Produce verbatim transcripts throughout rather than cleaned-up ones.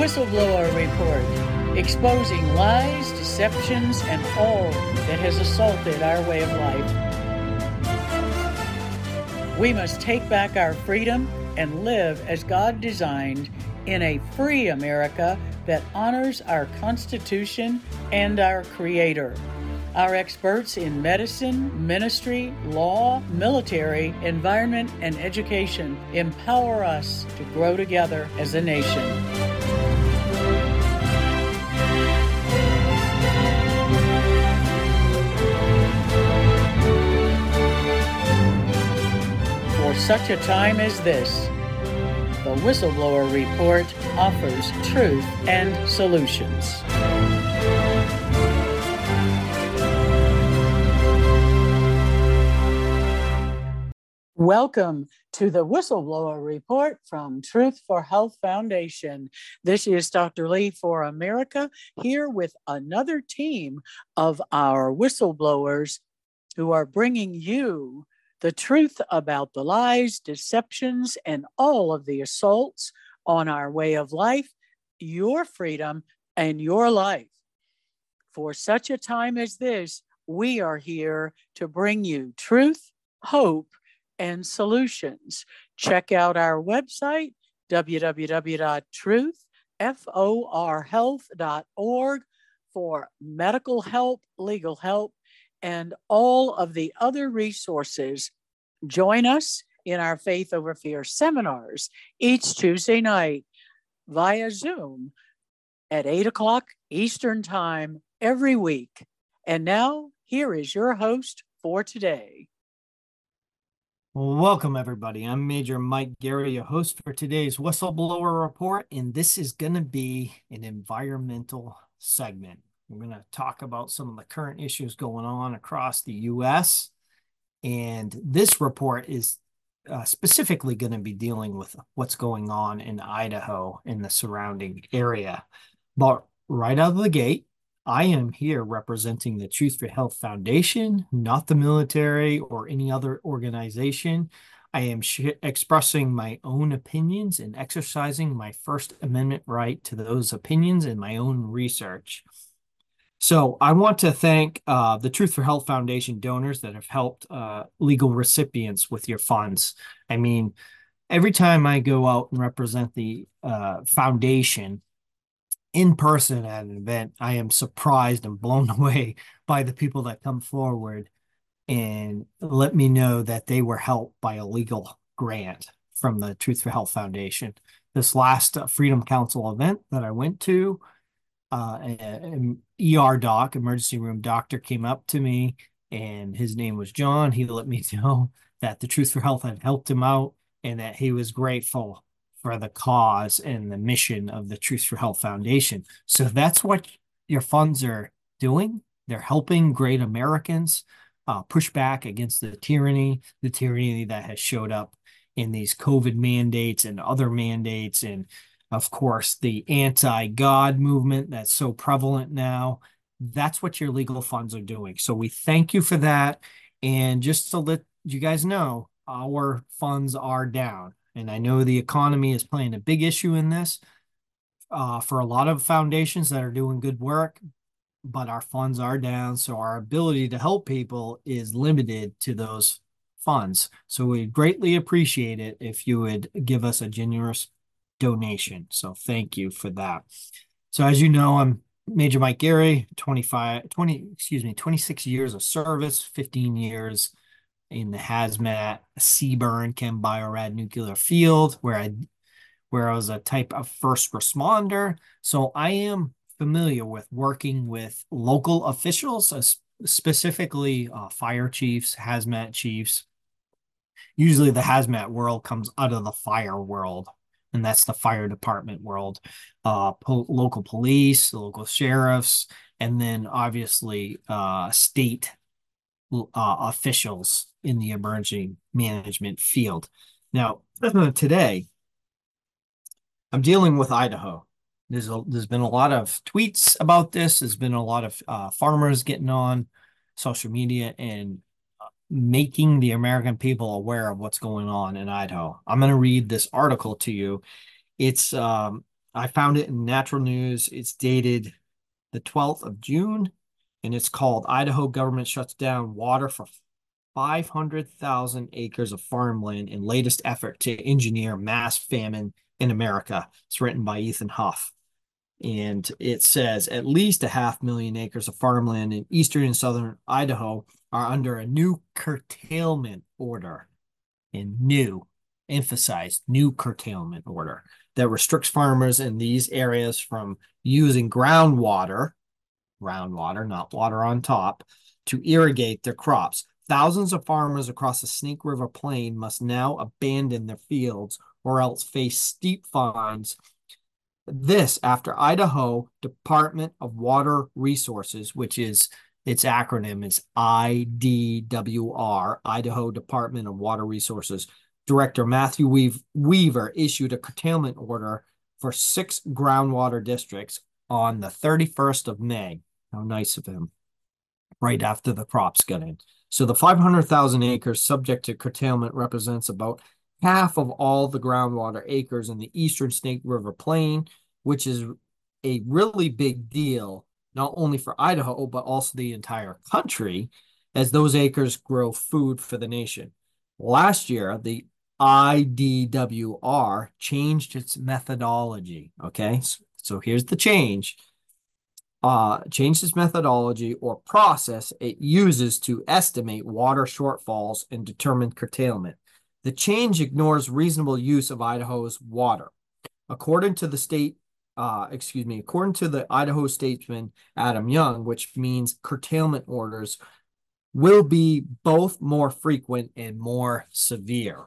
Whistleblower Report, exposing lies, deceptions, and all that has assaulted our way of life. We must take back our freedom and live as God designed in a free America that honors our Constitution and our Creator. Our experts in medicine, ministry, law, military, environment, and education empower us to grow together as a nation. For such a time as this, the Whistleblower Report offers truth and solutions. Welcome to the Whistleblower Report from Truth for Health Foundation. This is Doctor Lee for America, here with another team of our whistleblowers who are bringing you the truth about the lies, deceptions, and all of the assaults on our way of life, your freedom, and your life. For such a time as this, we are here to bring you truth, hope, and solutions. Check out our website, w w w dot truth for health dot org, for medical help, legal help, and all of the other resources. Join us in our Faith Over Fear seminars each Tuesday night via Zoom at eight o'clock Eastern Time every week. And now, here is your host for today. Welcome, everybody. I'm Major Mike Gary, your host for today's Whistleblower Report, and this is going to be an environmental segment. We're going to talk about some of the current issues going on across the U S, and this report is uh, specifically going to be dealing with what's going on in Idaho and the surrounding area. But right out of the gate, I am here representing the Truth for Health Foundation, not the military or any other organization. I am expressing my own opinions and exercising my First Amendment right to those opinions and my own research. So I want to thank uh, the Truth for Health Foundation donors that have helped uh, legal recipients with your funds. I mean, every time I go out and represent the uh, foundation in person at an event, I am surprised and blown away by the people that come forward and let me know that they were helped by a legal grant from the Truth for Health Foundation. This last uh, Freedom Council event that I went to, uh, an E R doc, emergency room doctor, came up to me, and his name was John. He let me know that the Truth for Health had helped him out and that he was grateful for the cause and the mission of the Truth for Health Foundation. So that's what your funds are doing. They're helping great Americans uh, push back against the tyranny, the tyranny that has showed up in these COVID mandates and other mandates. And of course, the anti-God movement that's so prevalent now. That's what your legal funds are doing. So we thank you for that. And just to let you guys know, our funds are down. And I know the economy is playing a big issue in this uh, for a lot of foundations that are doing good work, but our funds are down. So our ability to help people is limited to those funds. So we greatly appreciate it if you would give us a generous donation. So thank you for that. So as you know, I'm Major Mike Gary, twenty-five, twenty, excuse me, twenty-six years of service, fifteen years in the hazmat, CBRN, Chem Biorad Nuclear Field, where I where I was a type of first responder. So I am familiar with working with local officials, uh, specifically uh, fire chiefs, hazmat chiefs. Usually the hazmat world comes out of the fire world, and that's the fire department world. Uh, po- local police, local sheriffs, and then obviously uh, state uh, officials in the emergency management field. Now, today, I'm dealing with Idaho. There's, a, there's been a lot of tweets about this. There's been a lot of uh, farmers getting on social media and making the American people aware of what's going on in Idaho. I'm going to read this article to you. It's um, I found it in Natural News. It's dated the twelfth of June, and it's called Idaho Government Shuts Down Water for five hundred thousand Acres of Farmland in Latest Effort to Engineer Mass Famine in America. It's written by Ethan Huff. And it says at least a half million acres of farmland in eastern and southern Idaho are under a new curtailment order. And new, emphasized, new curtailment order that restricts farmers in these areas from using groundwater, groundwater, not water on top, to irrigate their crops. Thousands of farmers across the Snake River Plain must now abandon their fields or else face steep fines. This after Idaho Department of Water Resources, which is its acronym is I D W R, Idaho Department of Water Resources, Director Matthew Weaver issued a curtailment order for six groundwater districts on the thirty-first of May. How nice of him. Right after the crops got in. So the five hundred thousand acres subject to curtailment represents about half of all the groundwater acres in the eastern Snake River Plain, which is a really big deal, not only for Idaho, but also the entire country, as those acres grow food for the nation. Last year, the I D W R changed its methodology, okay? So, so here's the change. Uh, changed its methodology or process it uses to estimate water shortfalls and determine curtailment. The change ignores reasonable use of Idaho's water. According to the state, uh, excuse me, according to the Idaho statesman Adam Young, which means curtailment orders will be both more frequent and more severe.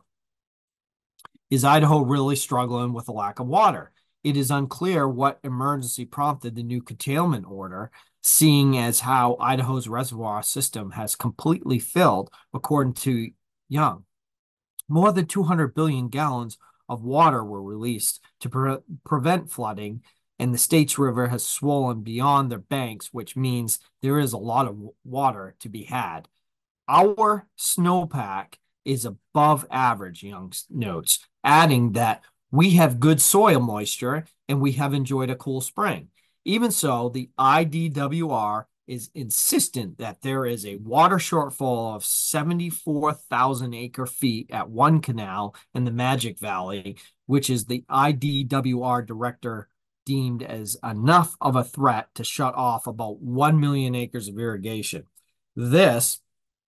Is Idaho really struggling with a lack of water? It is unclear what emergency prompted the new curtailment order, seeing as how Idaho's reservoir system has completely filled, according to Young. More than two hundred billion gallons of water were released to pre prevent flooding, and the state's river has swollen beyond their banks, which means there is a lot of water to be had. Our snowpack is above average, Young notes, adding that we have good soil moisture and we have enjoyed a cool spring. Even so, the I D W R is insistent that there is a water shortfall of seventy-four thousand acre feet at one canal in the Magic Valley, which is the I D W R director deemed as enough of a threat to shut off about one million acres of irrigation. This,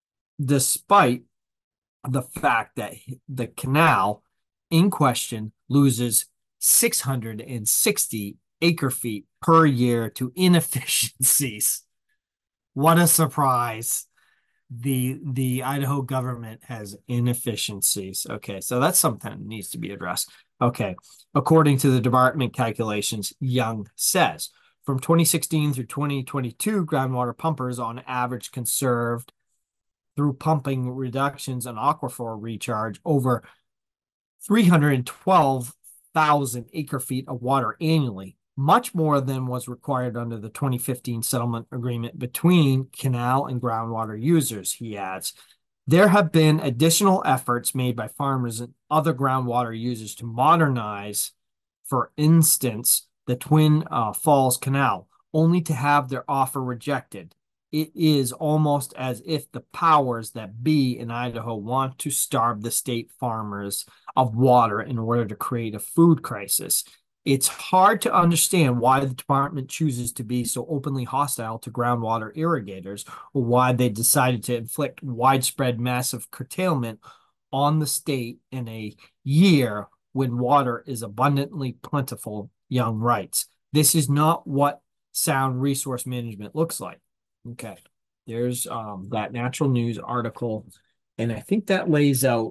despite the fact that the canal in question loses six hundred sixty acre feet per year to inefficiencies. What a surprise. The, the Idaho government has inefficiencies. Okay, so that's something that needs to be addressed. Okay, according to the department calculations, Young says, from twenty sixteen through twenty twenty-two, groundwater pumpers on average conserved through pumping reductions and aquifer recharge over three hundred twelve thousand acre feet of water annually, much more than was required under the twenty fifteen settlement agreement between canal and groundwater users, he adds. There have been additional efforts made by farmers and other groundwater users to modernize, for instance, the Twin uh, Falls Canal, only to have their offer rejected. It is almost as if the powers that be in Idaho want to starve the state farmers of water in order to create a food crisis. It's hard to understand why the department chooses to be so openly hostile to groundwater irrigators, or why they decided to inflict widespread massive curtailment on the state in a year when water is abundantly plentiful, Young writes. This is not what sound resource management looks like. Okay, there's um, that Natural News article, and I think that lays out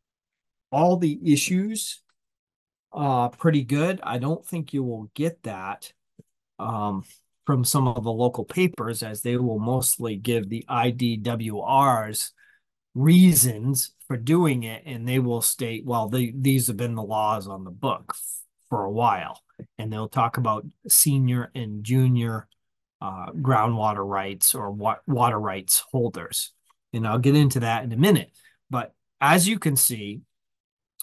all the issues uh, pretty good. I don't think you will get that um, from some of the local papers, as they will mostly give the I D W R's reasons for doing it, and they will state, well, they, these have been the laws on the book for a while, and they'll talk about senior and junior Uh, groundwater rights or wa water rights holders. And I'll get into that in a minute. But as you can see,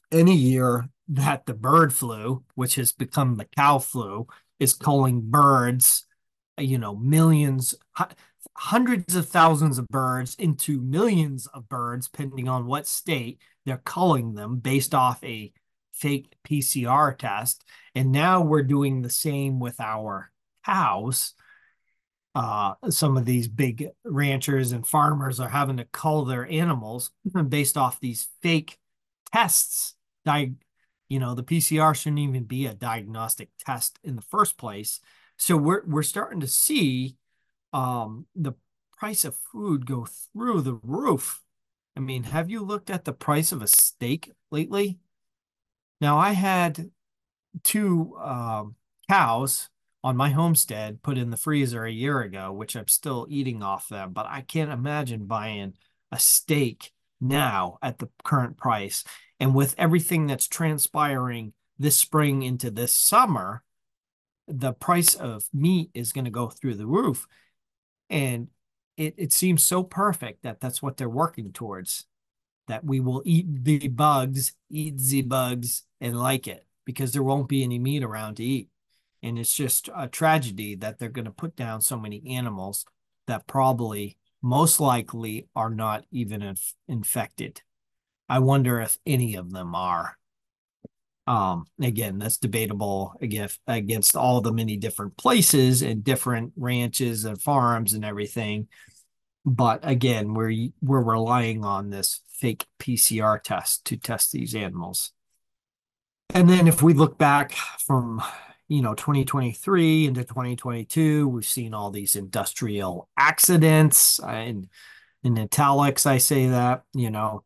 any year that the bird flu, which has become the cow flu, is culling birds, you know, millions, hundreds of thousands of birds into millions of birds, depending on what state they're culling them based off a fake P C R test. And now we're doing the same with our cows. Uh, some of these big ranchers and farmers are having to cull their animals based off these fake tests. Di you know, the P C R shouldn't even be a diagnostic test in the first place. So we're we're starting to see um, the price of food go through the roof. I mean, have you looked at the price of a steak lately? Now, I had two um, cows on my homestead put in the freezer a year ago, which I'm still eating off them, but I can't imagine buying a steak now at the current price. And with everything that's transpiring this spring into this summer, the price of meat is going to go through the roof. And it, it seems so perfect that that's what they're working towards, that we will eat the bugs, eat the bugs, and like it, because there won't be any meat around to eat. And it's just a tragedy that they're going to put down so many animals that probably, most likely, are not even inf infected. I wonder if any of them are. Um, again, that's debatable against, against all the many different places and different ranches and farms and everything. But again, we're we're relying on this fake P C R test to test these animals. And then if we look back from, you know, twenty twenty-three into twenty twenty-two, we've seen all these industrial accidents. And in italics, I say that, you know,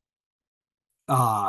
uh,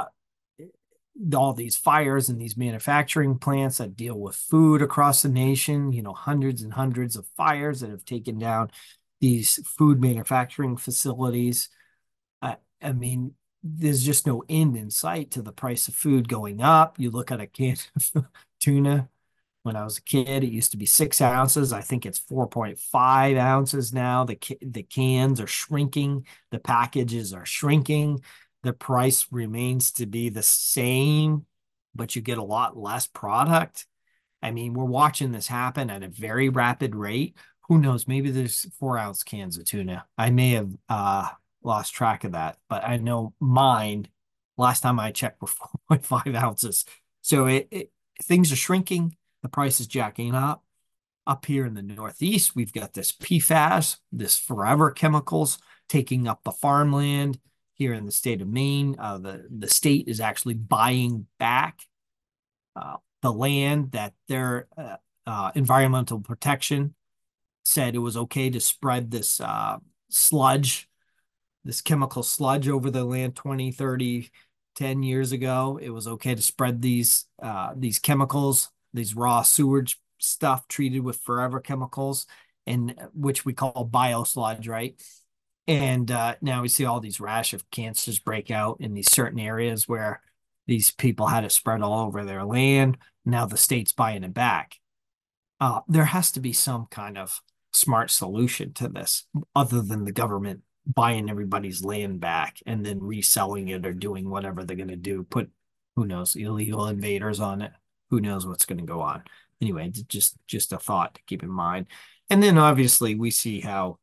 all these fires in these manufacturing plants that deal with food across the nation, you know, hundreds and hundreds of fires that have taken down these food manufacturing facilities. I, I mean, there's just no end in sight to the price of food going up. You look at a can of tuna. When I was a kid, it used to be six ounces. I think it's four point five ounces now. The, the cans are shrinking. The packages are shrinking. The price remains to be the same, but you get a lot less product. I mean, we're watching this happen at a very rapid rate. Who knows? Maybe there's four ounce cans of tuna. I may have uh, lost track of that, but I know mine, last time I checked, were four point five ounces. So it, it things are shrinking. The price is jacking up. Up here in the Northeast, we've got this P FAS, this forever chemicals taking up the farmland. Here in the state of Maine, uh, the, the state is actually buying back uh, the land that their uh, uh, environmental protection said it was okay to spread this uh, sludge, this chemical sludge over the land twenty, thirty, ten years ago. It was okay to spread these uh, these chemicals, these raw sewage stuff treated with forever chemicals, and which we call biosludge, right? And uh, now we see all these rash of cancers break out in these certain areas where these people had it spread all over their land. Now the state's buying it back. Uh, there has to be some kind of smart solution to this other than the government buying everybody's land back and then reselling it or doing whatever they're going to do. Put, who knows, illegal invaders on it. Who knows what's going to go on. Anyway, just, just a thought to keep in mind. And then obviously we see how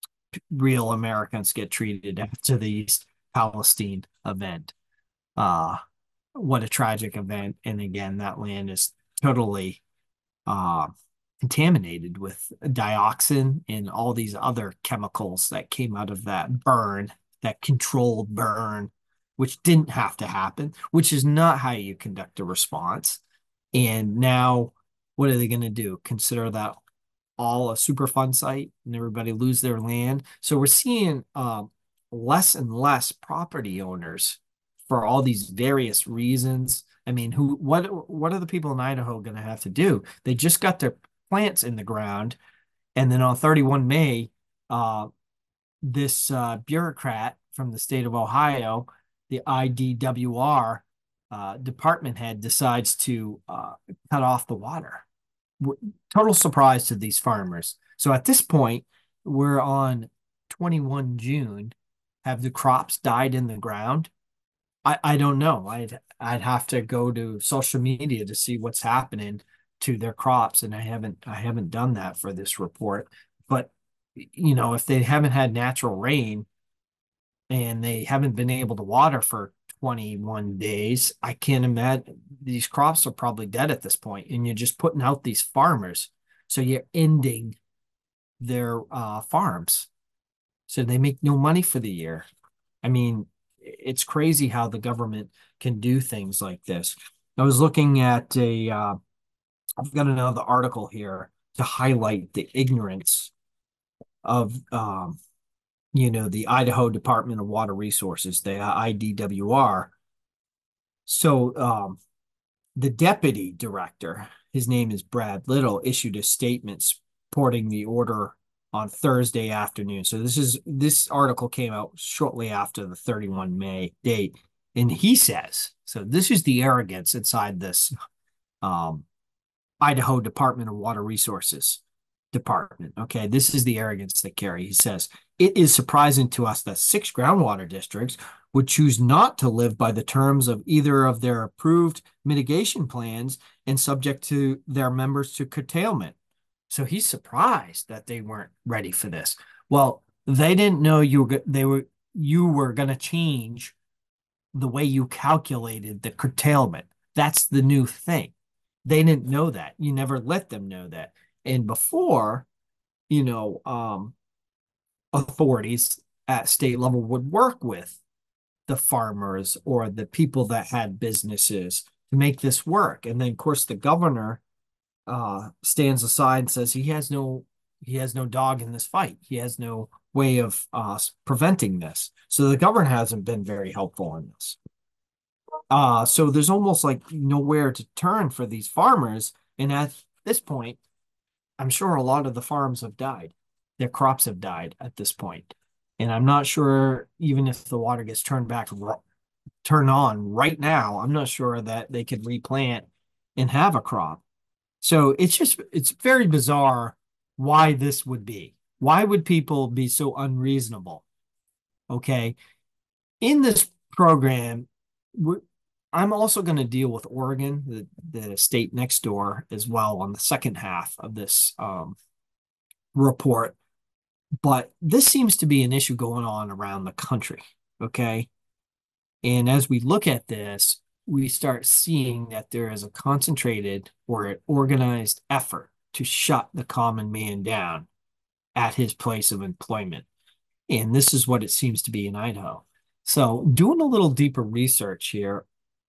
real Americans get treated after the East Palestine event. Uh, what a tragic event. And again, that land is totally uh, contaminated with dioxin and all these other chemicals that came out of that burn, that controlled burn, which didn't have to happen, which is not how you conduct a response. And now, what are they going to do? Consider that all a Superfund site and everybody lose their land. So we're seeing um, less and less property owners for all these various reasons. I mean, who, what, what are the people in Idaho going to have to do? They just got their plants in the ground. And then on thirty-one May, uh, this uh, bureaucrat from the state of Ohio, the I D W R uh, department head, decides to uh, cut off the water. Total surprise to these farmers. So at this point, we're on twenty-first of June. Have the crops died in the ground? I, I don't know. I'd I'd have to go to social media to see what's happening to their crops, and I haven't I haven't done that for this report. But you know, if they haven't had natural rain and they haven't been able to water for twenty-one days, I can't imagine these crops are probably dead at this point, and you're just putting out these farmers. So you're ending their uh, farms. So they make no money for the year. I mean, it's crazy how the government can do things like this. I was looking at a, uh, I've got another article here to highlight the ignorance of, um, you know, the Idaho Department of Water Resources, the I D W R. So, um, the deputy director, his name is Brad Little, issued a statement supporting the order on Thursday afternoon. So this is this article came out shortly after the thirty-first of May date. And he says, so this is the arrogance inside this um, Idaho Department of Water Resources department. Okay, this is the arrogance that carry. He says, it is surprising to us that six groundwater districts would choose not to live by the terms of either of their approved mitigation plans and subject to their members to curtailment. So he's surprised that they weren't ready for this. Well, they didn't know you were they were you were going to change the way you calculated the curtailment. That's the new thing. They didn't know that. You never let them know that. And before, you know, um, authorities at state level would work with the farmers or the people that had businesses to make this work. And then, of course, the governor uh, stands aside and says he has no he has no dog in this fight. He has no way of uh, preventing this. So the governor hasn't been very helpful in this. Uh, so there's almost like nowhere to turn for these farmers. And at this point, I'm sure a lot of the farms have died. Their crops have died at this point. And I'm not sure, even if the water gets turned back, turned on right now, I'm not sure that they could replant and have a crop. So it's just, it's very bizarre why this would be. Why would people be so unreasonable? Okay. In this program, we're, I'm also going to deal with Oregon, the, the state next door, as well on the second half of this um, report. But this seems to be an issue going on around the country. Okay. And as we look at this, we start seeing that there is a concentrated or an organized effort to shut the common man down at his place of employment. And this is what it seems to be in Idaho. So doing a little deeper research here,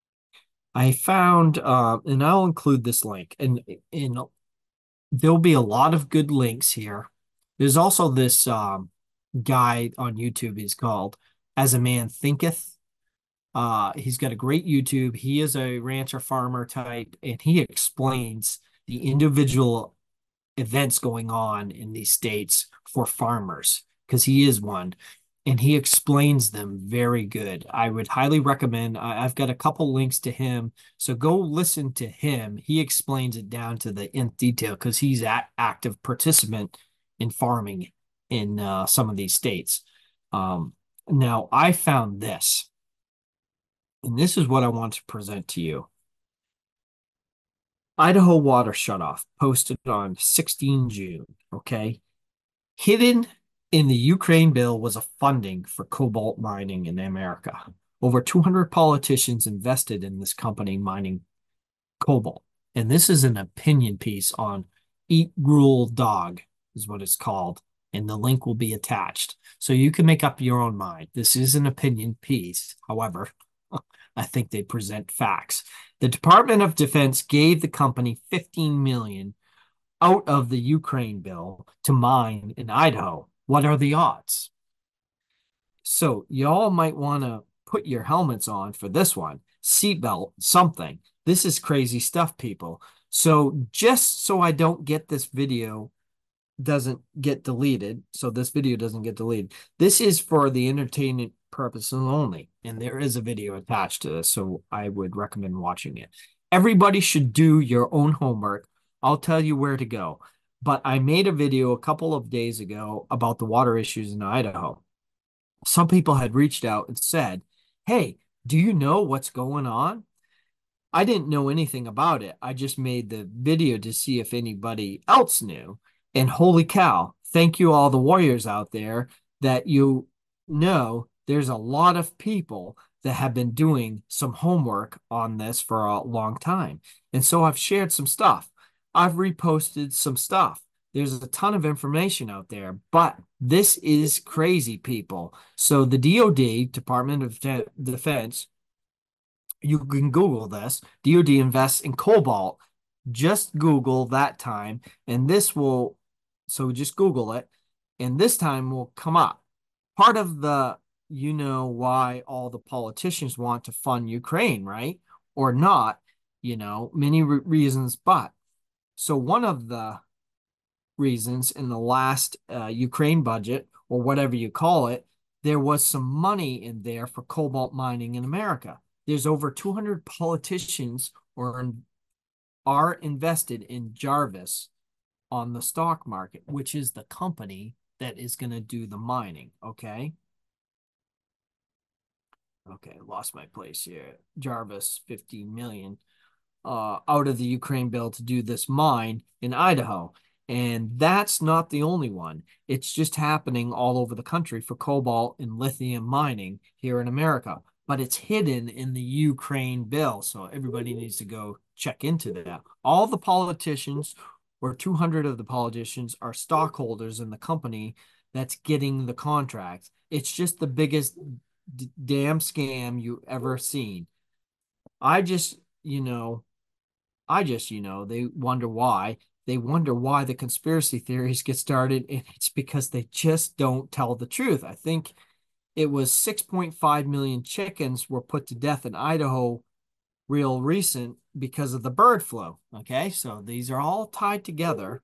I found, uh, and I'll include this link, and, and there'll be a lot of good links here. There's also this um, guy on YouTube, he's called As a Man Thinketh. Uh, he's got a great YouTube. He is a rancher farmer type, and he explains the individual events going on in these states for farmers, because he is one. And he explains them very good. I would highly recommend. I, I've got a couple links to him, so go listen to him. He explains it down to the nth detail because he's an active participant in farming in uh, some of these states. Um, now, I found this, and this is what I want to present to you. Idaho water shutoff posted on the sixteenth of June. Okay, hidden in the Ukraine bill was a funding for cobalt mining in America. Over two hundred politicians invested in this company mining cobalt. And this is an opinion piece on Eat Gruel Dog is what it's called. And the link will be attached. So you can make up your own mind. This is an opinion piece. However, I think they present facts. The Department of Defense gave the company fifteen million dollars out of the Ukraine bill to mine in Idaho. What are the odds? So y'all might want to put your helmets on for this one. Seatbelt, something. This is crazy stuff, people. So just so I don't get this video doesn't get deleted, so this video doesn't get deleted, this is for the entertainment purposes only. And there is a video attached to this, so I would recommend watching it. Everybody should do your own homework. I'll tell you where to go. But I made a video a couple of days ago about the water issues in Idaho. Some people had reached out and said, hey, Do you know what's going on? I didn't know anything about it. I just made the video to see if anybody else knew. And holy cow, thank you all the warriors out there that you know there's a lot of people that have been doing some homework on this for a long time. And so I've shared some stuff. I've reposted some stuff. There's a ton of information out there, but this is crazy, people. So the D O D, Department of Defense, you can Google this. D O D invests in cobalt. Just Google that time, and this will, so just Google it, and this time will come up. Part of the, you know, why all the politicians want to fund Ukraine, right? Or not, you know, many re reasons, but so one of the reasons in the last uh, Ukraine budget, or whatever you call it, there was some money in there for cobalt mining in America. There's over two hundred politicians or are invested in Jarvis on the stock market, which is the company that is going to do the mining. Okay. Okay, lost my place here. Jarvis, fifteen million uh, out of the Ukraine bill to do this mine in Idaho. And that's not the only one. It's just happening all over the country for cobalt and lithium mining here in America. But it's hidden in the Ukraine bill. So everybody needs to go check into that. All the politicians, or two hundred of the politicians, are stockholders in the company that's getting the contracts. It's just the biggest damn scam you ever seen. I just, you know, I just, you know, they wonder why. They wonder why the conspiracy theories get started, and it's because they just don't tell the truth. I think it was six point five million chickens were put to death in Idaho real recent because of the bird flu. Okay, so these are all tied together.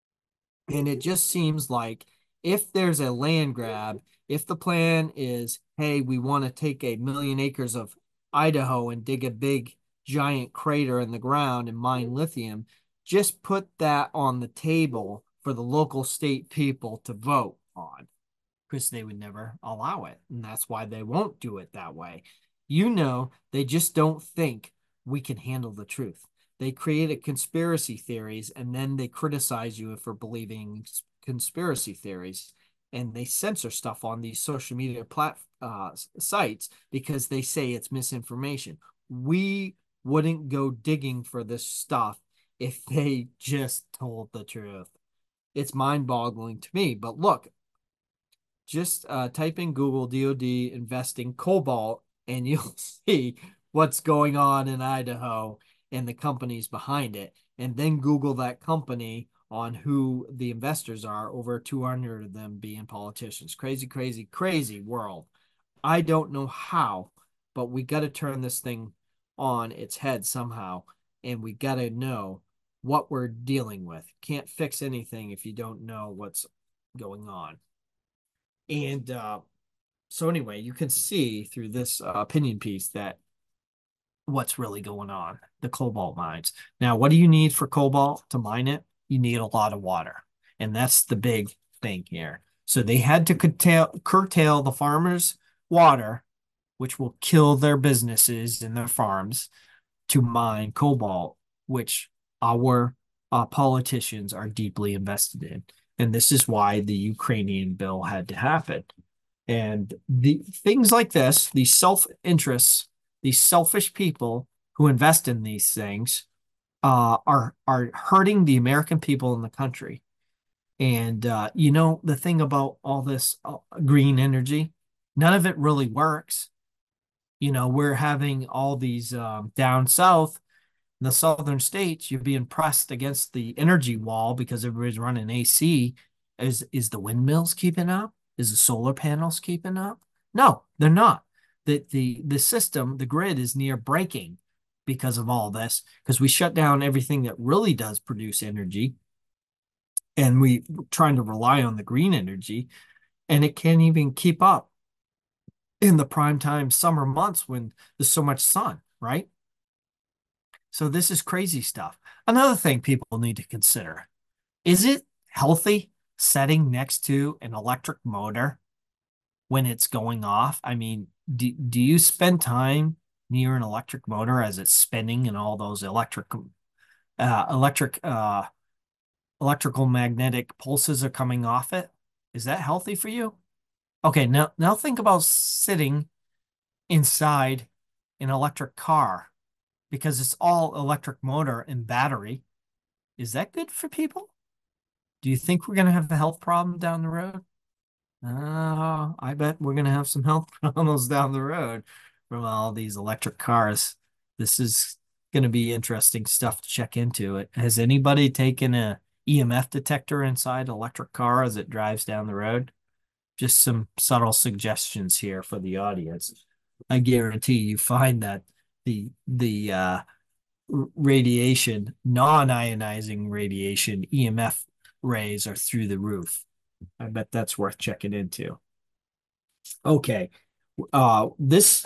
And it just seems like if there's a land grab, if the plan is, hey, we want to take a million acres of Idaho and dig a big giant crater in the ground and mine lithium, just put that on the table for the local state people to vote on, because they would never allow it. And that's why they won't do it that way. You know, they just don't think we can handle the truth. They created conspiracy theories, and then they criticize you for believing conspiracy theories. And they censor stuff on these social media plat uh, sites because they say it's misinformation. We wouldn't go digging for this stuff if they just told the truth. It's mind-boggling to me. But look, just uh, type in Google D O D investing cobalt, and you'll see what's going on in Idaho and the companies behind it. And then Google that company on who the investors are, over two hundred of them being politicians. Crazy, crazy, crazy world. I don't know how, but we got to turn this thing on its head somehow. And we got to know what we're dealing with. Can't fix anything if you don't know what's going on. And uh, so anyway, you can see through this uh, opinion piece that what's really going on, the cobalt mines. Now, what do you need for cobalt to mine it? You need a lot of water. And that's the big thing here. So they had to curtail, curtail the farmers' water, which will kill their businesses and their farms, to mine cobalt, which our uh, politicians are deeply invested in. And this is why the Ukrainian bill had to happen. And the things like this, these self-interests, these selfish people who invest in these things, uh, are are hurting the American people in the country. And uh, you know, the thing about all this uh, green energy, none of it really works. You know, we're having all these um, down south, in the southern states, you're being pressed against the energy wall because everybody's running A C. Is is the windmills keeping up? Is the solar panels keeping up? No, they're not. The the the system, the grid is near breaking because of all this, because we shut down everything that really does produce energy, and we trying to rely on the green energy, and it can't even keep up in the prime time summer months when there's so much sun, right? So this is crazy stuff. Another thing people need to consider, is it healthy setting next to an electric motor? when it's going off? I mean, do, do you spend time near an electric motor as it's spinning and all those electric, uh, electric, uh, electrical magnetic pulses are coming off it? Is that healthy for you? Okay, now, now think about sitting inside an electric car because it's all electric motor and battery. Is that good for people? Do you think we're going to have a health problem down the road? Oh, I bet we're going to have some health problems down the road from all these electric cars. This is going to be interesting stuff to check into. Has anybody taken a E M F detector inside an electric car as it drives down the road? Just some subtle suggestions here for the audience. I guarantee you find that the the uh, radiation, non-ionizing radiation, E M F rays are through the roof. I bet that's worth checking into. Okay. Uh, this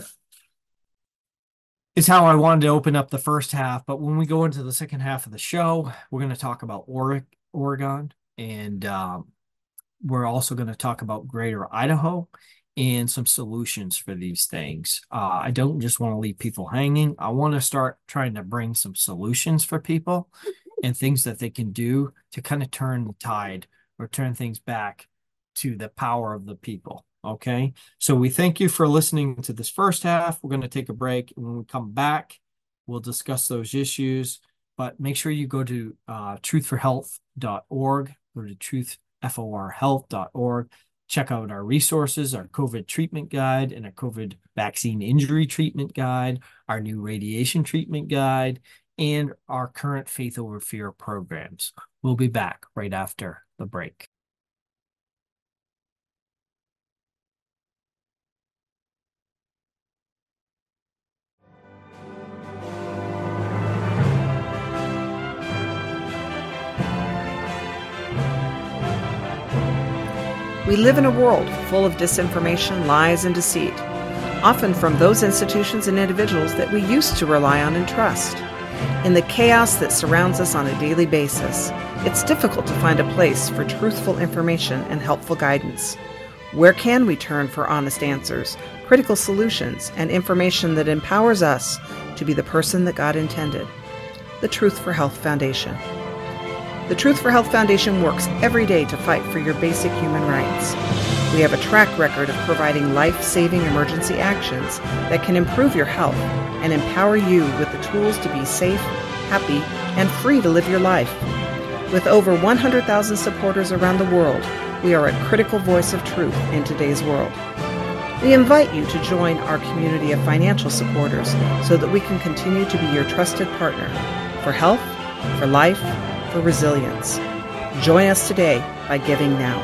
is how I wanted to open up the first half, but when we go into the second half of the show, we're going to talk about Oregon, and um, we're also going to talk about Greater Idaho and some solutions for these things. Uh, I don't just want to leave people hanging. I want to start trying to bring some solutions for people and things that they can do to kind of turn the tide or turn things back to the power of the people. Okay. So we thank you for listening to this first half. We're going to take a break. And when we come back, we'll discuss those issues, but make sure you go to uh, truth for health dot org, go to truth for health dot org. Check out our resources, our COVID treatment guide and a COVID vaccine injury treatment guide, our new radiation treatment guide, and our current Faith Over Fear programs. We'll be back right after the break. We live in a world full of disinformation, lies, and deceit, often from those institutions and individuals that we used to rely on and trust. In the chaos that surrounds us on a daily basis, it's difficult to find a place for truthful information and helpful guidance. Where can we turn for honest answers, critical solutions, and information that empowers us to be the person that God intended? The Truth for Health Foundation. The Truth for Health Foundation works every day to fight for your basic human rights. We have a track record of providing life-saving emergency actions that can improve your health and empower you with the tools to be safe, happy, and free to live your life. With over one hundred thousand supporters around the world, we are a critical voice of truth in today's world. We invite you to join our community of financial supporters so that we can continue to be your trusted partner for health, for life, for resilience. Join us today by giving now.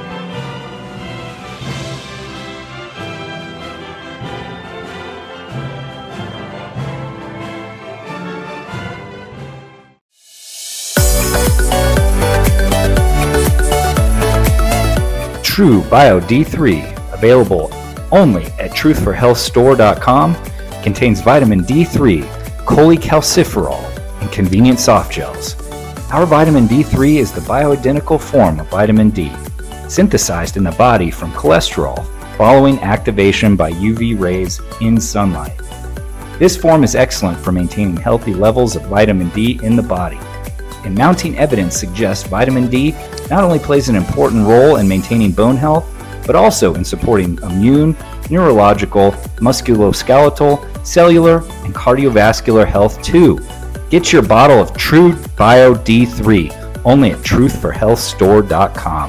True Bio D three, available only at truth for health store dot com, contains vitamin D three, cholecalciferol, and convenient soft gels. Our vitamin D three is the bioidentical form of vitamin D, synthesized in the body from cholesterol following activation by U V rays in sunlight. This form is excellent for maintaining healthy levels of vitamin D in the body. And mounting evidence suggests vitamin D not only plays an important role in maintaining bone health, but also in supporting immune, neurological, musculoskeletal, cellular, and cardiovascular health too. Get your bottle of True Bio D three only at truth for health store dot com.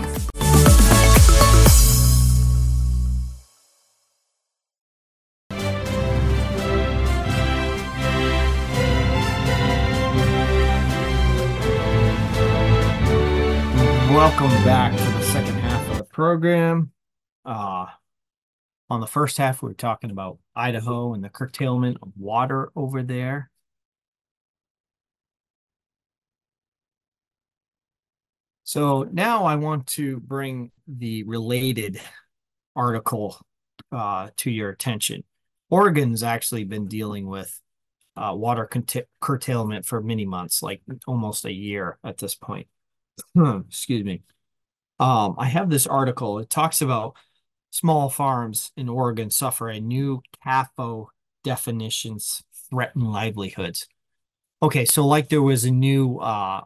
Welcome back to the second half of the program. Uh, on the first half, we were talking about Idaho and the curtailment of water over there. So now I want to bring the related article uh, to your attention. Oregon's actually been dealing with uh, water curtailment for many months, like almost a year at this point. Excuse me. Um, I have this article. It talks about small farms in Oregon suffer a new C A F O definitions threaten livelihoods. Okay, so like there was a new uh,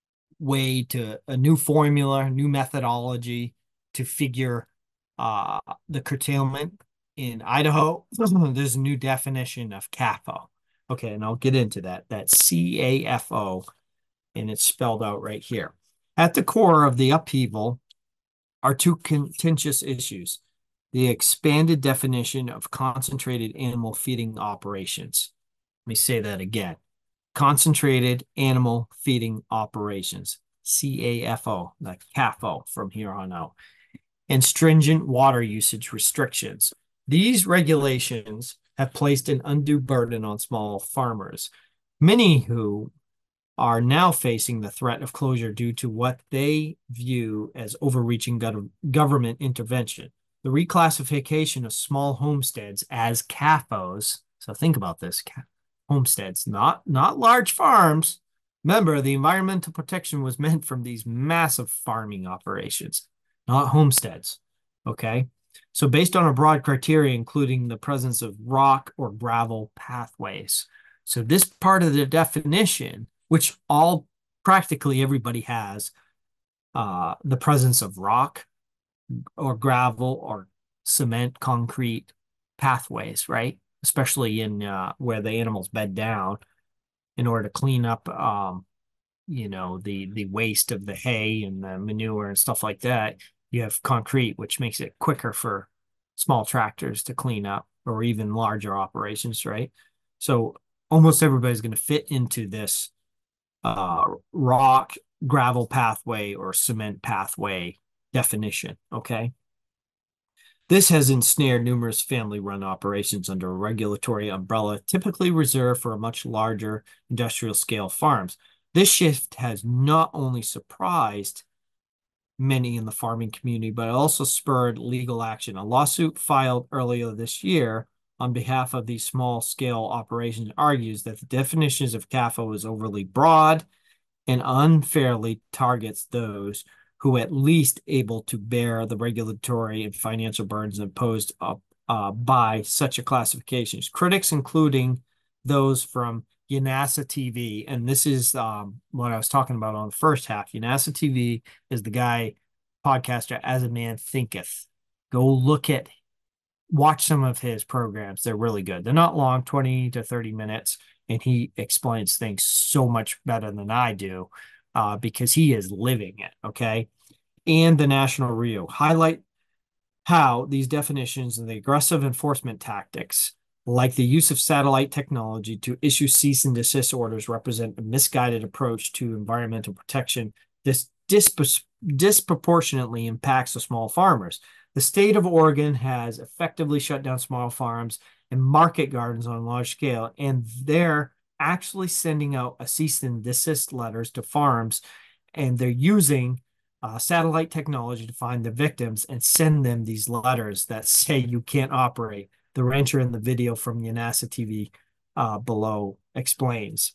way to, a new formula, new methodology to figure uh, the curtailment in Idaho. There's a new definition of C A F O. Okay, and I'll get into that. That's C A F O, and it's spelled out right here. At the core of the upheaval are two contentious issues: the expanded definition of concentrated animal feeding operations. Let me say that again. Concentrated animal feeding operations, C A F O, like C A F O from here on out, and stringent water usage restrictions. These regulations have placed an undue burden on small farmers, many who are now facing the threat of closure due to what they view as overreaching gov government intervention. The reclassification of small homesteads as C A F Os, so think about this, homesteads, not, not large farms. Remember, the environmental protection was meant from these massive farming operations, not homesteads, okay? So based on a broad criteria, including the presence of rock or gravel pathways. So this part of the definition, which all practically everybody has, uh, the presence of rock or gravel or cement, concrete pathways, right? Especially in uh, where the animals bed down in order to clean up, um, you know, the, the waste of the hay and the manure and stuff like that. You have concrete, which makes it quicker for small tractors to clean up, or even larger operations, right? So almost everybody's going to fit into this uh, rock, gravel pathway or cement pathway definition, okay? This has ensnared numerous family-run operations under a regulatory umbrella typically reserved for a much larger industrial-scale farms. This shift has not only surprised many in the farming community, but also spurred legal action. A lawsuit filed earlier this year on behalf of these small-scale operations argues that the definitions of C A F O is overly broad and unfairly targets those who at least able to bear the regulatory and financial burdens imposed up, uh, by such a classification. Critics, including those from Yanasa T V, and this is um, what I was talking about on the first half. Yanasa T V is the guy, podcaster, As a Man Thinketh. Go look at, watch some of his programs. They're really good. They're not long, twenty to thirty minutes, and he explains things so much better than I do. Uh, because he is living it, okay? And the National Review highlight how these definitions and the aggressive enforcement tactics, like the use of satellite technology to issue cease and desist orders, represent a misguided approach to environmental protection. This disp disproportionately impacts the small farmers. The state of Oregon has effectively shut down small farms and market gardens on a large scale, and they're actually sending out a cease and desist letters to farms, and they're using uh, satellite technology to find the victims and send them these letters that say you can't operate. The rancher in the video from Yanasa T V uh, below explains.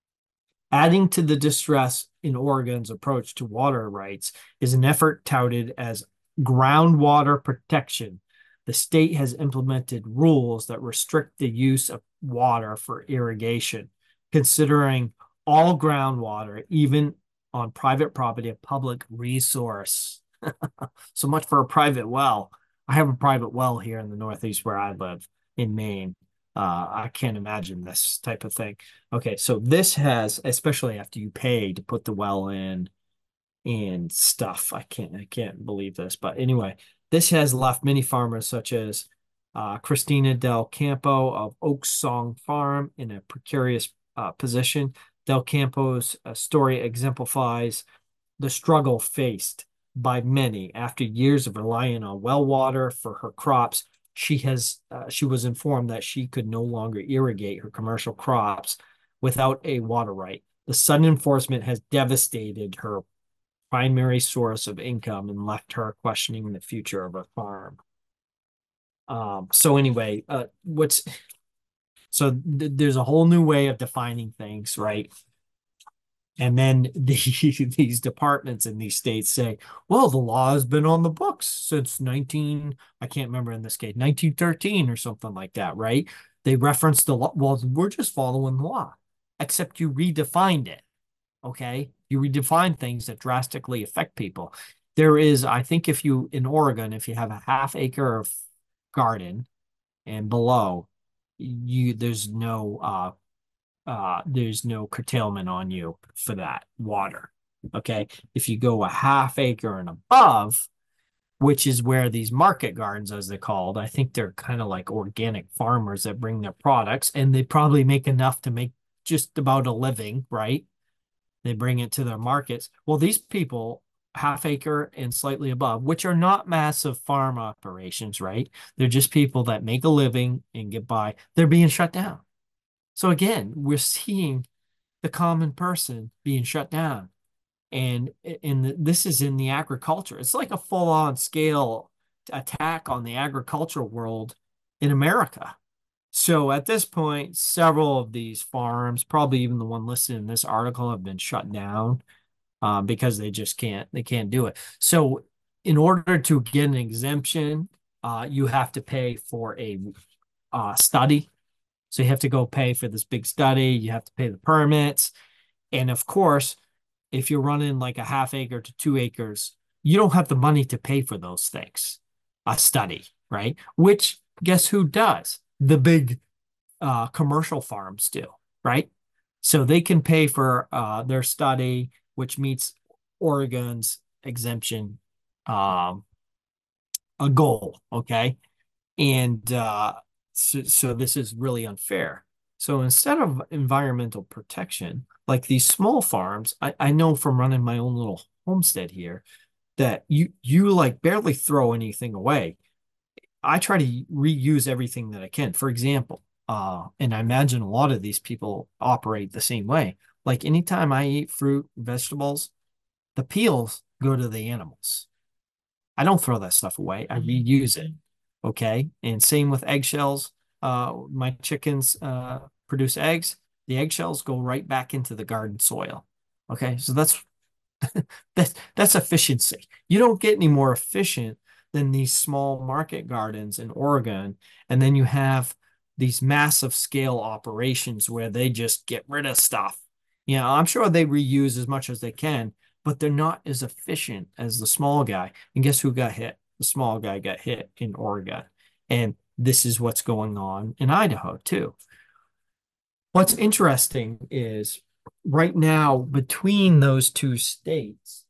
Adding to the distress in Oregon's approach to water rights is an effort touted as groundwater protection. The state has implemented rules that restrict the use of water for irrigation, considering all groundwater, even on private property, a public resource. So much for a private well. I have a private well here in the Northeast where I live in Maine. Uh, I can't imagine this type of thing. Okay, so this has, especially after you pay to put the well in and stuff. I can't, I can't believe this, but anyway, this has left many farmers such as uh, Christina Del Campo of Oak Song Farm in a precarious uh, position. Del Campo's uh, story exemplifies the struggle faced by many after years of relying on well water for her crops. She has, uh, she was informed that she could no longer irrigate her commercial crops without a water right. The sudden enforcement has devastated her primary source of income and left her questioning the future of her farm. Um, so anyway, uh, what's, so th there's a whole new way of defining things, right? And then the, these departments in these states say, well, the law has been on the books since nineteen, I can't remember in this case, nineteen thirteen or something like that, right? They reference the law. Well, we're just following the law, except you redefined it. Okay. You redefine things that drastically affect people. There is, I think if you, in Oregon, if you have a half acre of garden and below, you, there's no, uh, uh, there's no curtailment on you for that water. Okay. If you go a half acre and above, which is where these market gardens, as they're called, I think they're kind of like organic farmers that bring their products, and they probably make enough to make just about a living, right? They bring it to their markets. Well, these people, half acre and slightly above, which are not massive farm operations, right? They're just people that make a living and get by. They're being shut down. So again, we're seeing the common person being shut down. And, and this is in the agriculture. It's like a full-on scale attack on the agricultural world in America. So at this point, several of these farms, probably even the one listed in this article, have been shut down uh, because they just can't, they can't do it. So in order to get an exemption, uh, you have to pay for a uh, study. So you have to go pay for this big study. You have to pay the permits. And of course, if you're running like a half acre to two acres, you don't have the money to pay for those things, a study, right? Which guess who does? The big uh, commercial farms do, right? So they can pay for uh, their study, which meets Oregon's exemption um, a goal, okay? And uh, so, so this is really unfair. So instead of environmental protection, like these small farms, I, I know from running my own little homestead here that you you like barely throw anything away. I try to reuse everything that I can. For example, uh, and I imagine a lot of these people operate the same way. Like anytime I eat fruit, vegetables, the peels go to the animals. I don't throw that stuff away. I reuse it. Okay. And same with eggshells. Uh, my chickens uh, produce eggs. The eggshells go right back into the garden soil. Okay. So that's, that's, that's efficiency. You don't get any more efficient than these small market gardens in Oregon. And then you have these massive scale operations where they just get rid of stuff. You know, I'm sure they reuse as much as they can, but they're not as efficient as the small guy. And guess who got hit? The small guy got hit in Oregon. And this is what's going on in Idaho too. What's interesting is right now between those two states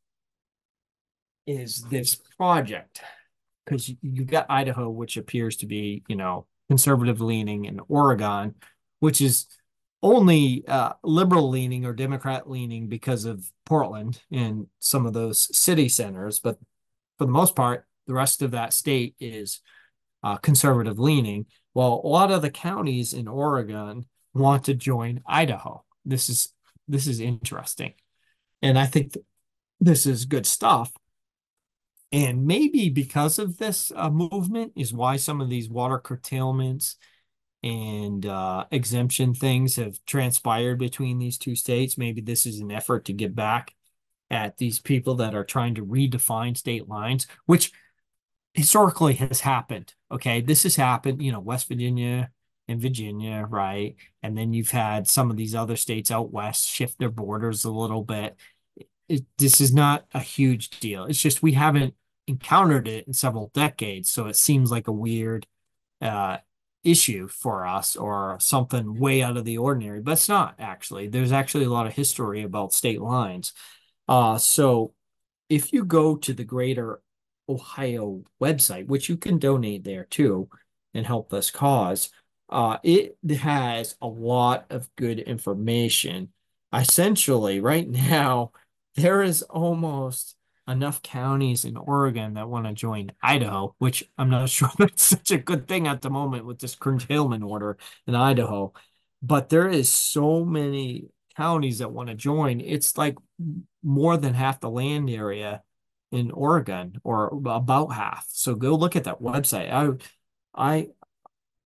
is this project, because you, you got Idaho, which appears to be, you know, conservative leaning, and Oregon, which is only uh, liberal leaning or Democrat leaning because of Portland and some of those city centers. But for the most part, the rest of that state is uh, conservative leaning. Well, a lot of the counties in Oregon want to join Idaho. This is this is interesting. And I think this is good stuff. And maybe because of this uh, movement is why some of these water curtailments and uh, exemption things have transpired between these two states. Maybe this is an effort to get back at these people that are trying to redefine state lines, which historically has happened. Okay, this has happened, you know, West Virginia and Virginia, right? And then you've had some of these other states out west shift their borders a little bit. It, this is not a huge deal. It's just we haven't encountered it in several decades, so it seems like a weird uh, issue for us or something way out of the ordinary, but it's not actually. There's actually a lot of history about state lines. Uh, so if you go to the Greater Ohio website, which you can donate there too and help this cause, uh, it has a lot of good information. Essentially, right now, there is almost enough counties in Oregon that want to join Idaho, which I'm not sure that's such a good thing at the moment with this curtailment order in Idaho. But there is so many counties that want to join. It's like more than half the land area in Oregon, or about half. So go look at that website. I, I,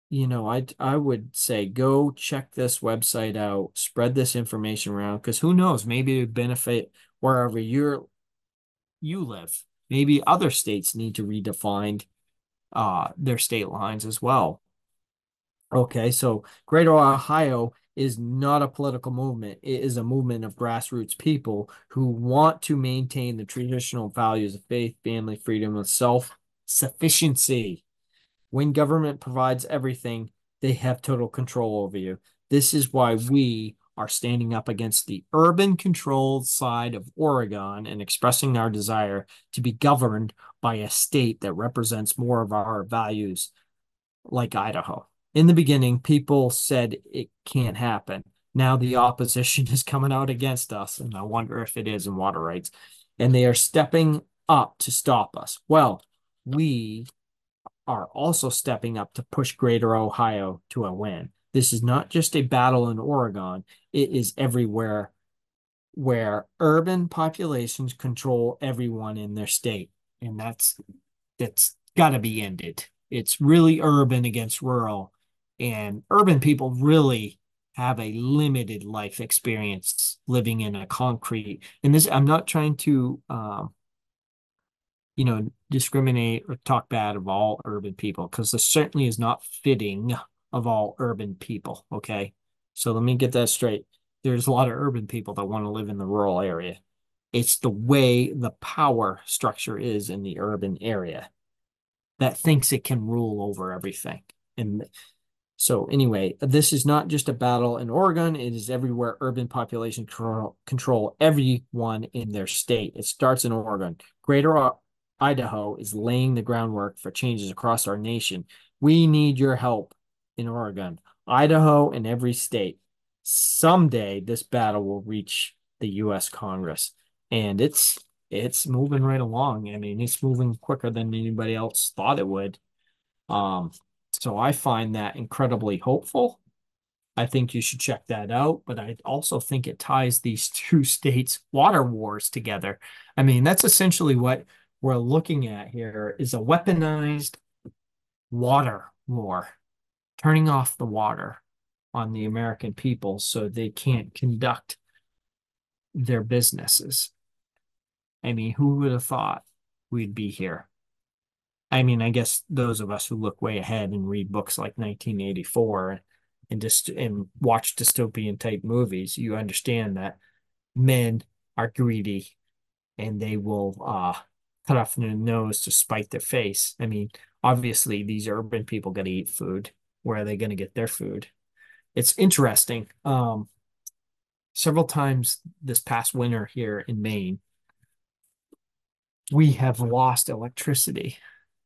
you know, I I would say go check this website out, spread this information around, because who knows, maybe it would benefit wherever you're you live. Maybe other states need to redefine uh their state lines as well. Okay, so Greater Ohio is not a political movement. It is a movement of grassroots people who want to maintain the traditional values of faith, family, freedom, and self-sufficiency. When government provides everything, they have total control over you. This is why we are standing up against the urban controlled side of Oregon and expressing our desire to be governed by a state that represents more of our values, like Idaho. In the beginning, people said it can't happen. Now the opposition is coming out against us, and I wonder if it is in water rights. And they are stepping up to stop us. Well, we are also stepping up to push Greater Ohio to a win. This is not just a battle in Oregon, it is everywhere where urban populations control everyone in their state. And that's that's got to be ended. It's really urban against rural, and urban people really have a limited life experience living in a concrete. And this, I'm not trying to um, you know, discriminate or talk bad of all urban people, because this certainly is not fitting of all urban people. Okay. So let me get that straight. There's a lot of urban people that want to live in the rural area. It's the way the power structure is in the urban area that thinks it can rule over everything. And so anyway, this is not just a battle in Oregon. It is everywhere urban population control, control everyone in their state. It starts in Oregon. Greater Idaho is laying the groundwork for changes across our nation. We need your help in Oregon, Idaho, and every state. Someday this battle will reach the U S Congress, and it's it's moving right along. I mean, it's moving quicker than anybody else thought it would. Um, so I find that incredibly hopeful. I think you should check that out, but I also think it ties these two states' water wars together. I mean, that's essentially what we're looking at here, is a weaponized water war, turning off the water on the American people so they can't conduct their businesses. I mean, who would have thought we'd be here? I mean, I guess those of us who look way ahead and read books like nineteen eighty-four and just and watch dystopian type movies, you understand that men are greedy and they will uh cut off their nose to spite their face. I mean, obviously these urban people got to eat food. Where are they going to get their food? It's interesting. Um, several times this past winter here in Maine, we have lost electricity.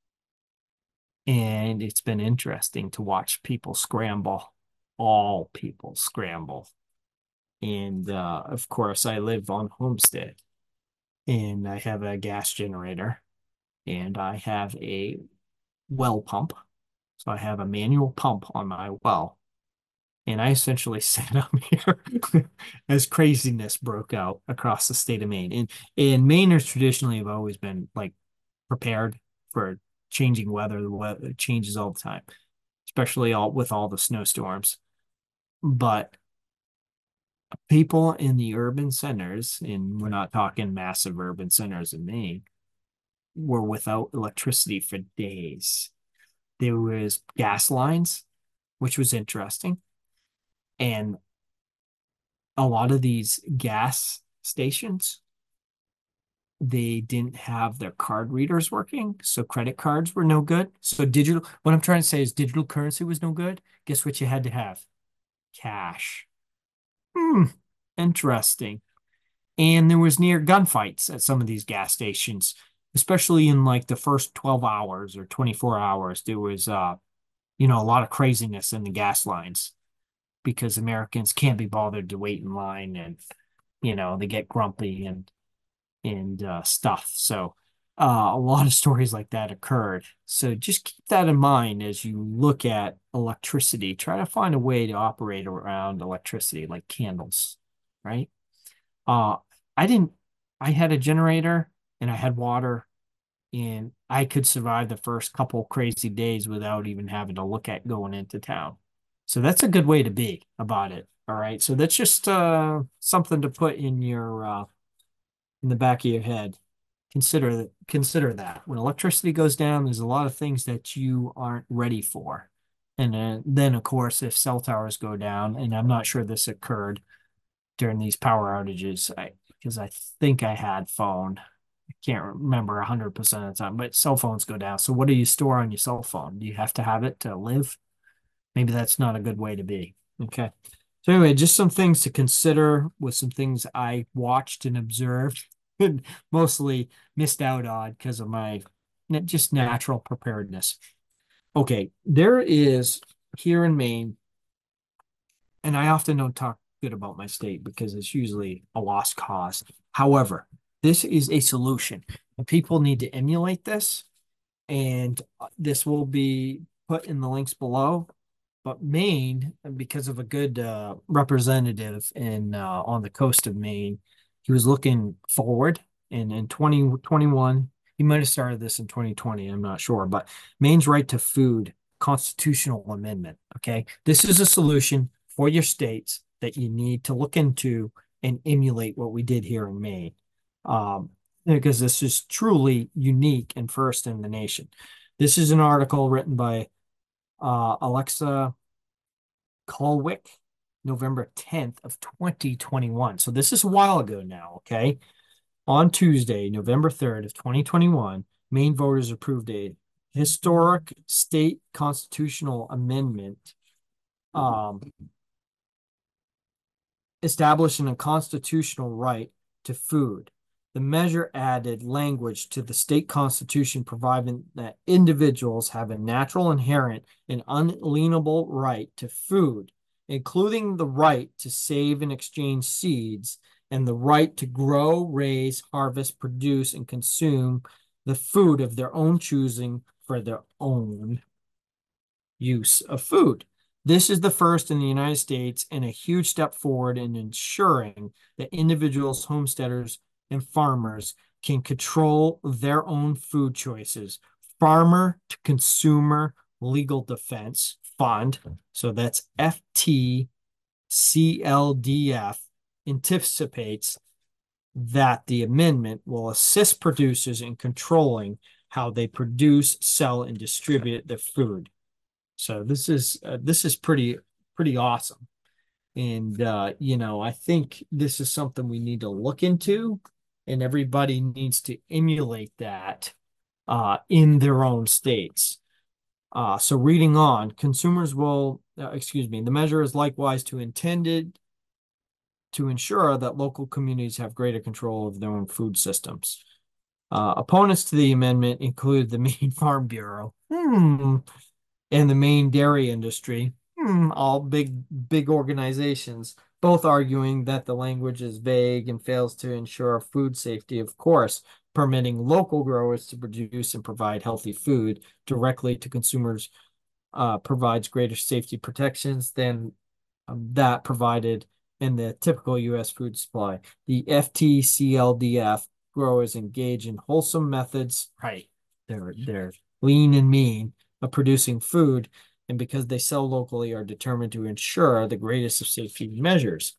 And it's been interesting to watch people scramble, all people scramble. And uh, of course, I live on Homestead, and I have a gas generator, and I have a well pump. So I have a manual pump on my well. And I essentially sat up here as craziness broke out across the state of Maine. And, and Mainers traditionally have always been like prepared for changing weather. The weather changes all the time, especially all with all the snowstorms. But people in the urban centers, and we're not talking massive urban centers in Maine, were without electricity for days. There was gas lines, which was interesting. And a lot of these gas stations, they didn't have their card readers working, so credit cards were no good. So digital, what I'm trying to say is digital currency was no good. Guess what you had to have? Cash. Hmm, interesting. And there was near gunfights at some of these gas stations, especially in like the first twelve hours or twenty-four hours. There was, uh, you know, a lot of craziness in the gas lines because Americans can't be bothered to wait in line, and, you know, they get grumpy and and uh, stuff. So uh, a lot of stories like that occurred. So just keep that in mind as you look at electricity. Try to find a way to operate around electricity, like candles, right? Uh, I didn't, I had a generator and I had water And I could survive the first couple crazy days without even having to look at going into town. So that's a good way to be about it. All right. So that's just uh, something to put in your uh, in the back of your head. Consider consider that when electricity goes down, there's a lot of things that you aren't ready for. And uh, then, of course, if cell towers go down, and I'm not sure this occurred during these power outages, I because I think I had phone. I can't remember one hundred percent of the time, but cell phones go down. So what do you store on your cell phone? Do you have to have it to live? Maybe that's not a good way to be. Okay. So anyway, just some things to consider with some things I watched and observed and mostly missed out on because of my just natural preparedness. Okay, there is here in Maine, and I often don't talk good about my state because it's usually a lost cause. However, this is a solution, and people need to emulate this, and this will be put in the links below. But Maine, because of a good uh, representative in uh, on the coast of Maine, he was looking forward. And in twenty twenty-one, he might have started this in twenty twenty, I'm not sure. But Maine's right to food constitutional amendment. Okay, this is a solution for your states that you need to look into and emulate what we did here in Maine, um, because this is truly unique and first in the nation. This is an article written by Uh, Alexa Colwick, November tenth of twenty twenty-one. So this is a while ago now, okay? On Tuesday, November third of twenty twenty-one, Maine voters approved a historic state constitutional amendment um, establishing a constitutional right to food. The measure added language to the state constitution providing that individuals have a natural, inherent, and unalienable right to food, including the right to save and exchange seeds and the right to grow, raise, harvest, produce, and consume the food of their own choosing for their own use of food. This is the first in the United States and a huge step forward in ensuring that individuals, homesteaders, and farmers can control their own food choices. Farmer to Consumer Legal Defense Fund, so that's F T C L D F, anticipates that the amendment will assist producers in controlling how they produce, sell, and distribute their food. So this is uh, this is pretty pretty awesome. And uh, you know, I think this is something we need to look into. And everybody needs to emulate that uh, in their own states. Uh, so reading on, consumers will, uh, excuse me, the measure is likewise to intended to ensure that local communities have greater control of their own food systems. Uh, opponents to the amendment include the Maine Farm Bureau hmm, and the Maine dairy industry, hmm, all big, big organizations, both arguing that the language is vague and fails to ensure food safety. Of course, permitting local growers to produce and provide healthy food directly to consumers uh, provides greater safety protections than um, that provided in the typical U S food supply. The F T C L D F growers engage in wholesome methods, right? They're, they're lean and mean of producing food, and because they sell locally are determined to ensure the greatest of safety measures.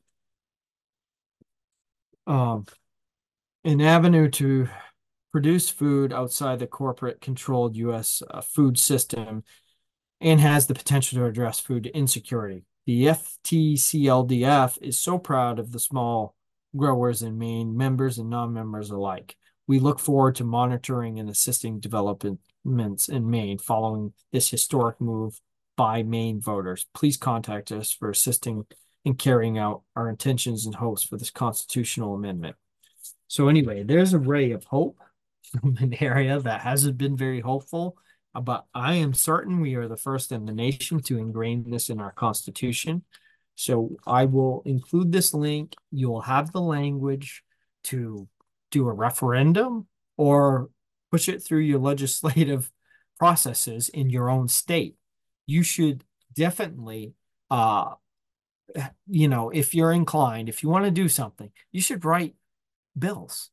Um, an avenue to produce food outside the corporate controlled U S uh, food system and has the potential to address food insecurity. The F T C L D F is so proud of the small growers in Maine, members and non-members alike. We look forward to monitoring and assisting developments in Maine following this historic move by Maine voters. Please contact us for assisting in carrying out our intentions and hopes for this constitutional amendment. So anyway, there's a ray of hope from an area that hasn't been very hopeful, but I am certain we are the first in the nation to ingrain this in our Constitution. So I will include this link. You'll have the language to do a referendum or push it through your legislative processes in your own state. You should definitely, uh, you know, if you're inclined, if you want to do something, you should write bills.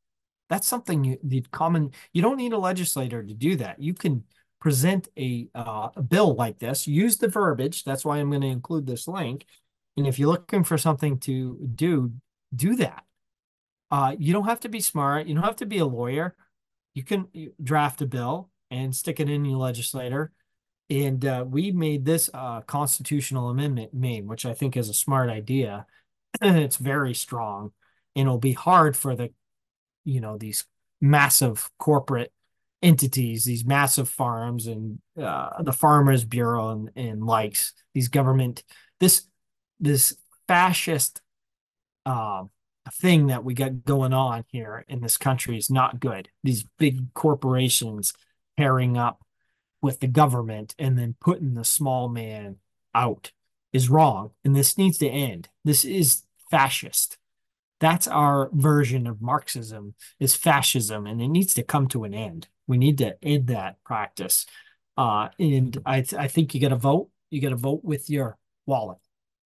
That's something you, the common, you don't need a legislator to do that. You can present a, uh, a bill like this, use the verbiage. That's why I'm going to include this link. And if you're looking for something to do, do that. Uh, you don't have to be smart. You don't have to be a lawyer. You can draft a bill and stick it in your legislator. And uh, we made this uh, constitutional amendment made, which I think is a smart idea. It's very strong, and it'll be hard for the, you know, these massive corporate entities, these massive farms, and uh, the Farmers Bureau and, and likes these government, this this fascist uh, thing that we got going on here in this country is not good. These big corporations pairing up with the government and then putting the small man out is wrong. And this needs to end. This is fascist. That's our version of Marxism, is fascism, and it needs to come to an end. We need to end that practice. Uh, and I, th I think you got to vote. You got to vote with your wallet.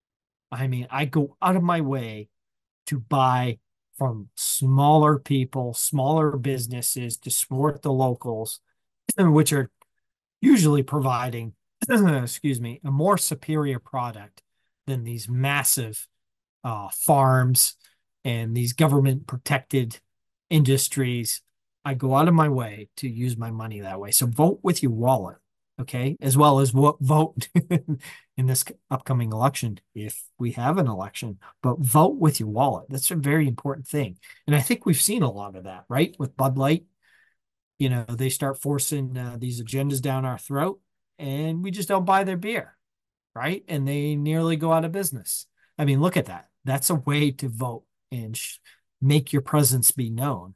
I mean, I go out of my way to buy from smaller people, smaller businesses, to support the locals, which are usually providing, excuse me, a more superior product than these massive uh, farms and these government protected industries. I go out of my way to use my money that way. So vote with your wallet, okay? As well as vote in this upcoming election, if we have an election, but vote with your wallet. That's a very important thing. And I think we've seen a lot of that, right? With Bud Light. You know, they start forcing uh, these agendas down our throat, and we just don't buy their beer, right? And they nearly go out of business. I mean, look at that. That's a way to vote and make your presence be known.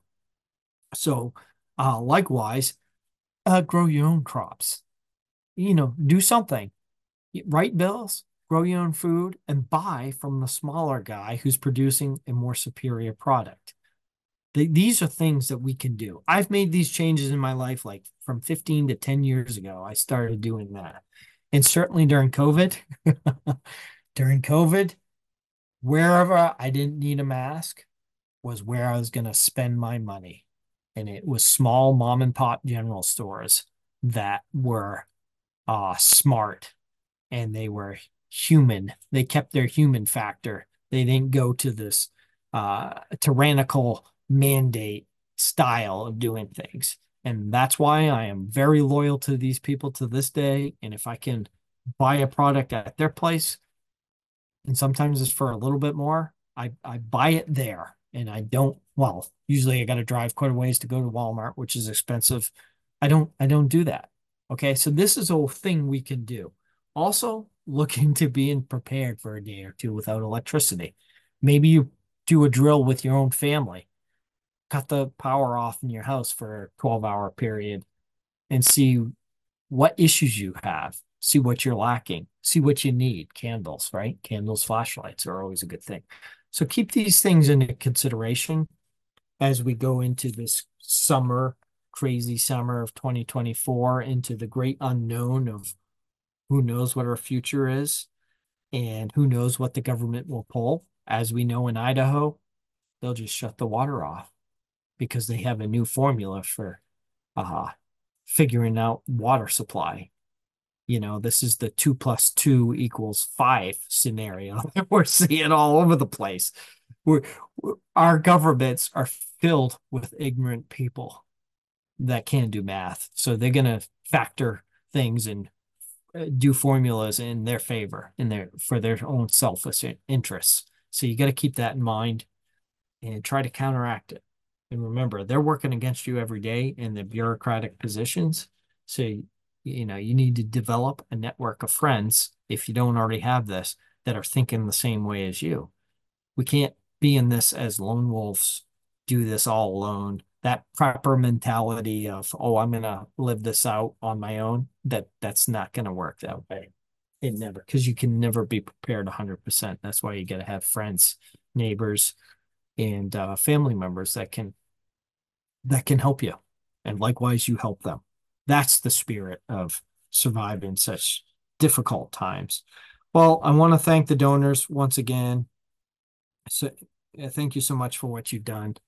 So, uh, likewise, uh, grow your own crops. You know, do something. Write bills, grow your own food, and buy from the smaller guy who's producing a more superior product. These are things that we can do. I've made these changes in my life, like from fifteen to ten years ago. I started doing that. And certainly during COVID, during COVID, wherever I didn't need a mask was where I was going to spend my money. And it was small mom and pop general stores that were uh, smart, and they were human. They kept their human factor. They didn't go to this uh, tyrannical mandate style of doing things. And that's why I am very loyal to these people to this day. And if I can buy a product at their place, and sometimes it's for a little bit more, I, I buy it there. And I don't, well, usually I got to drive quite a ways to go to Walmart, which is expensive. I don't, I don't do that. Okay. So this is a thing we can do. Also, look into being prepared for a day or two without electricity. Maybe you do a drill with your own family. Cut the power off in your house for a twelve hour period and see what issues you have. See what you're lacking. See what you need. Candles, right? Candles, flashlights are always a good thing. So keep these things into consideration as we go into this summer, crazy summer of twenty twenty-four, into the great unknown of who knows what our future is and who knows what the government will pull. As we know in Idaho, they'll just shut the water off because they have a new formula for uh, figuring out water supply. You know, this is the two plus two equals five scenario that we're seeing all over the place. We're, we're, our governments are filled with ignorant people that can't do math. So they're going to factor things and do formulas in their favor, in their for their own selfish interests. So you got to keep that in mind and try to counteract it. And remember, they're working against you every day in the bureaucratic positions. So, you know, you need to develop a network of friends, if you don't already have this, that are thinking the same way as you. We can't be in this as lone wolves, do this all alone. That prepper mentality of, oh, I'm going to live this out on my own, that that's not going to work that way. It never, because you can never be prepared one hundred percent. That's why you got to have friends, neighbors, and uh, family members that can that can help you, and likewise you help them. That's the spirit of surviving such difficult times. Well, I want to thank the donors once again. So thank you so much for what you've done.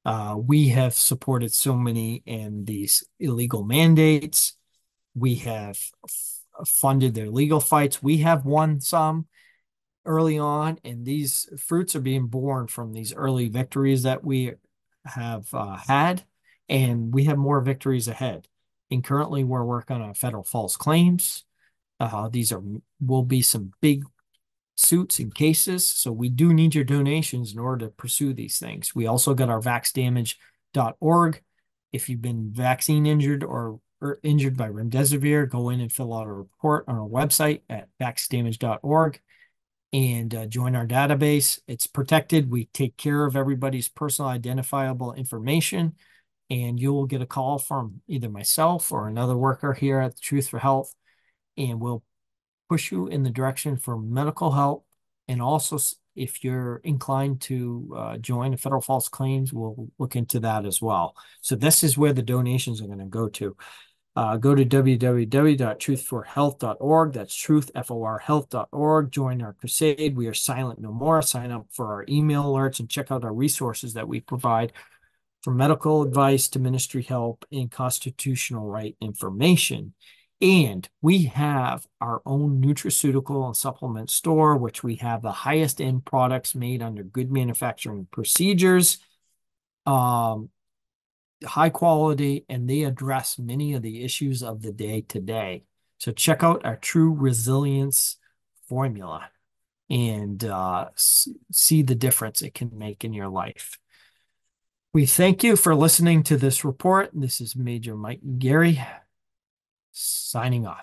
Uh, we have supported so many in these illegal mandates. We have f- funded their legal fights. We have won some early on, and these fruits are being born from these early victories that we have uh, had, and we have more victories ahead. And currently, we're working on federal false claims. Uh, these are will be some big suits and cases, so we do need your donations in order to pursue these things. We also got our vax damage dot org. If you've been vaccine injured or, or injured by remdesivir, go in and fill out a report on our website at vax damage dot org and uh, join our database. It's protected. We take care of everybody's personal identifiable information, and you will get a call from either myself or another worker here at the Truth for Health, and we'll push you in the direction for medical help. And also, if you're inclined to uh, join the federal false claims, we'll look into that as well. So this is where the donations are going to go to. Uh, go to w w w dot truth for health dot org. That's truth, F O R health dot org. Join our crusade. We are silent no more. Sign up for our email alerts and check out our resources that we provide, from medical advice to ministry help and constitutional right information. And we have our own nutraceutical and supplement store, which we have the highest end products made under good manufacturing procedures, um, high quality, and they address many of the issues of the day today. So check out our True Resilience formula and uh, see the difference it can make in your life. We thank you for listening to this report. This is Major Mike Gary, signing off.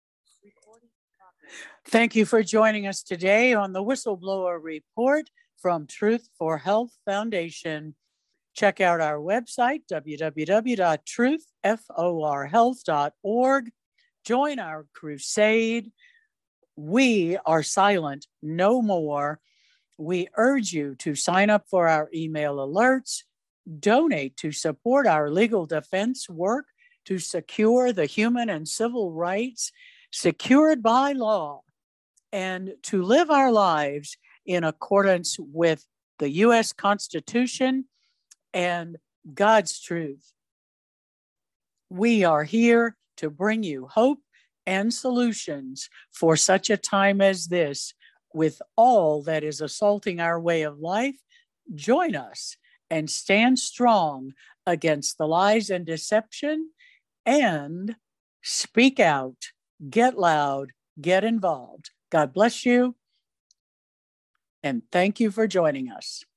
Thank you for joining us today on the Whistleblower Report from Truth for Health Foundation. Check out our website, w w w dot truth for health dot org. Join our crusade. We are silent no more. We urge you to sign up for our email alerts, donate to support our legal defense work to secure the human and civil rights secured by law, and to live our lives in accordance with the U S Constitution and God's truth. We are here to bring you hope and solutions for such a time as this. With all that is assaulting our way of life, join us and stand strong against the lies and deception, and speak out, get loud, get involved. God bless you, and thank you for joining us.